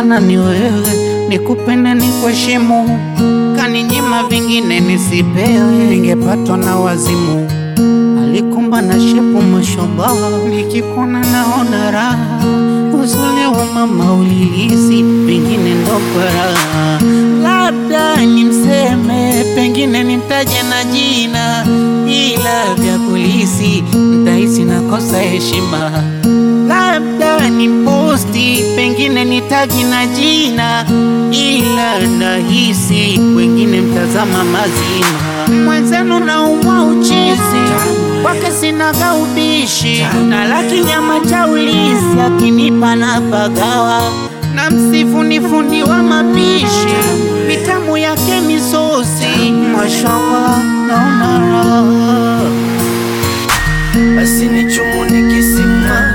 sana ni wewe, nikupende nikuheshimu, kaninyima vingine nisipewe, ningepatwa na wazimu. Alikumba na shepu mashallah, nikikuona naona raha, uzuri wa mama ulilisi, pengine ndo raha. Labda nimseme, pengine nimtaje na jina, ila vya kulisi nitahisi nakosa heshima. Labda nimposti, pengine nitagi na jina, ila nahisi wengine mtazama mazima. Mwenzenu naumwa uchizi, kwake sinaga ubishi, na laki nyama cha ulisi, akinipa na pagawa, na msifu ni fundi wa mapishi, mitamu yake misosi, mashallah naona raha. Basi nichumu nikisima,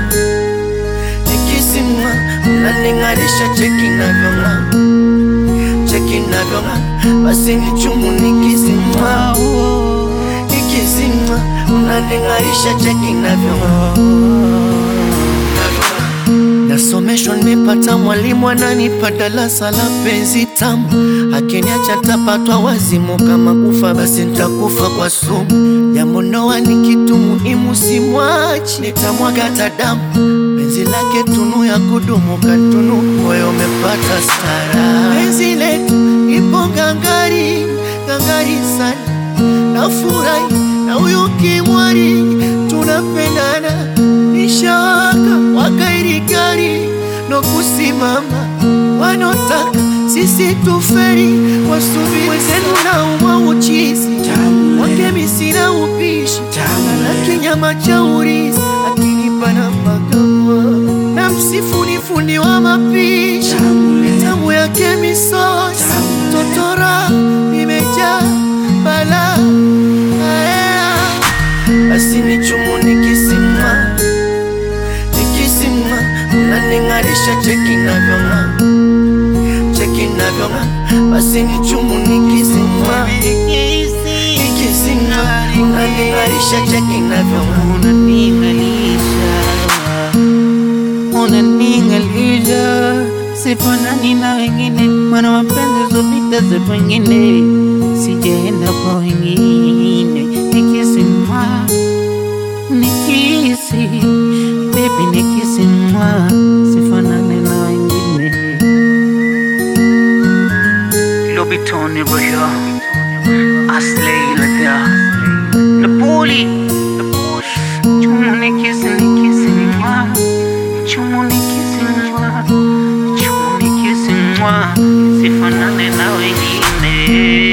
nikisima, unaningarisha cheki navyong'aa, cheki navyong'aa. Basi nichumu nikisima, nikisima, unaningarisha cheki navyong'aa. Nasomeshwa nimepata mwalimu ananipa darasa la penzi tamu, akiniacha tapatwa wazimu, kama kufa basi nitakufa kwa sumu. Jambo ndoa ni kitu muhimu, simwachi, nitamwaga hata damu. Penzi lake tunu ya kudumu, katunu moyo umepata stara. Penzi letu ipo gangari, gangari sana, nafurahi na huyu kimwari, tunapendana. Nishawaka wakairi gari no kusimama, wanotaka sisi tuferi, wasubiri. Wenzenu naumwa uchizi, wake misina upishi, laki nyama cha urisi, akinipa na pagawa, na msifu ni fundi wa mapishi, mitamu yake misosi, totora nimejaa bala. Basi nichumu nikisima, nikisima, unaningarisha cheki navyong'aa, cheki navyong'aa. Basi nichumu nikisima, nikisima, unaningarisha cheki navyong'aa. Unaningalisha, sifanani na wengine, mana mapenzi zopita za wengine, sijaenda kwa wengine. Nikisima, nikisi, baby nikisima, sifanani na wengine. Lobitoni Roya, Aslay Lada, Napoli, chumu nikisi, nikisima, chumu nikisima, chumu nikisima, sifanani na wengine.